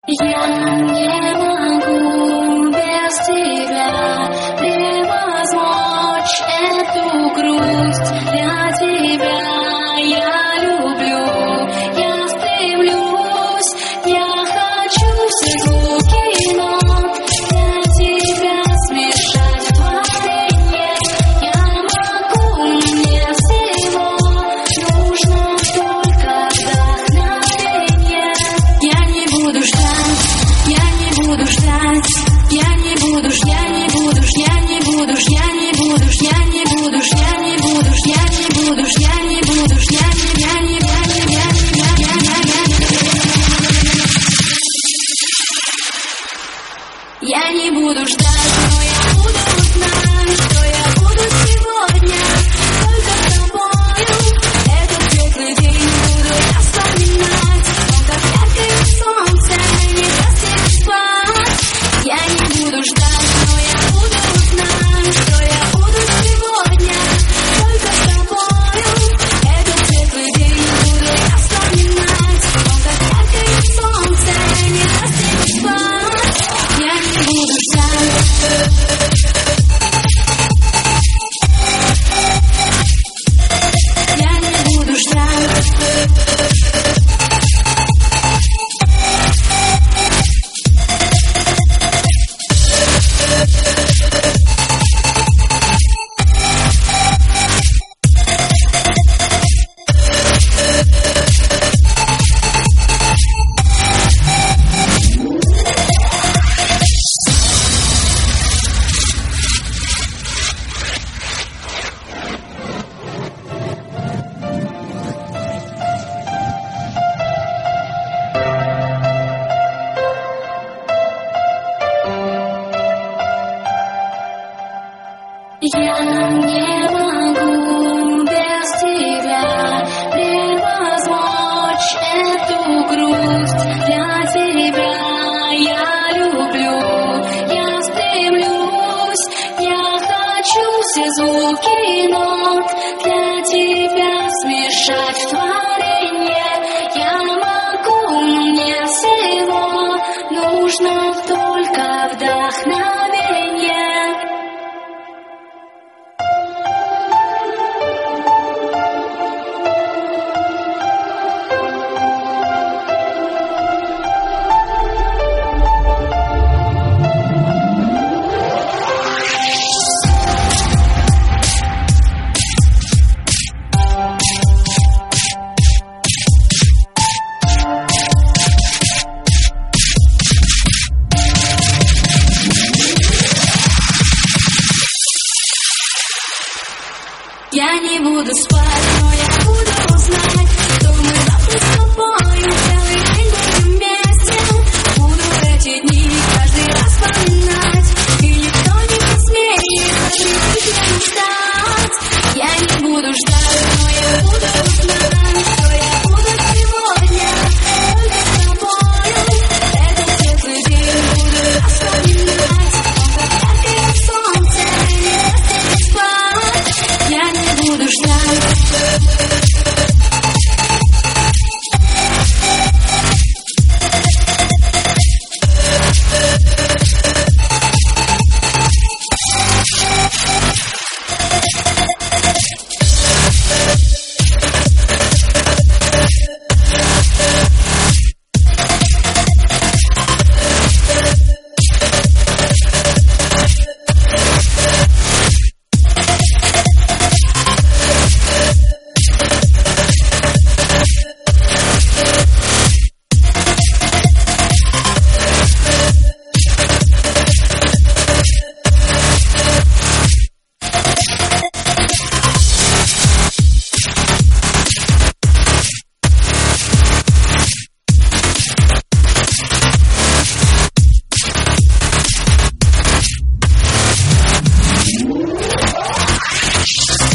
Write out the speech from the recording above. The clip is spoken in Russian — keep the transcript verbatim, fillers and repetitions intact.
Я не могу без тебя превозмочь эту грусть. Для тебя я люблю, я стремлюсь, я хочу все звуки нот для тебя смешать в творенье. Я могу, мне всего нужно только вдохновенье. Я не буду ждать, я не буду ждать, я не буду, я не буду, я не буду, я не буду, я не буду, я не буду, я не буду, я не буду, я не, я не, я не, я не, я не, я не буду ждать, но я буду знать, что я буду сегодня только с тобою. Этот светлый день буду я вспоминать, он как яркое солнце не даст тебе спать. Я не буду ждать, но я буду знать, что я буду сегодня только с тобою. Этот светлый день буду я вспоминать, он как яркое солнце не даст тебе спать. Я не буду ждать. Я не буду ждать. Я не могу без тебя превозмочь эту грусть. Для тебя я люблю, я стремлюсь, я хочу все звуки нот для тебя смешать в творенье. Я могу, мне всего нужно только вдохновенье. Я не буду спать.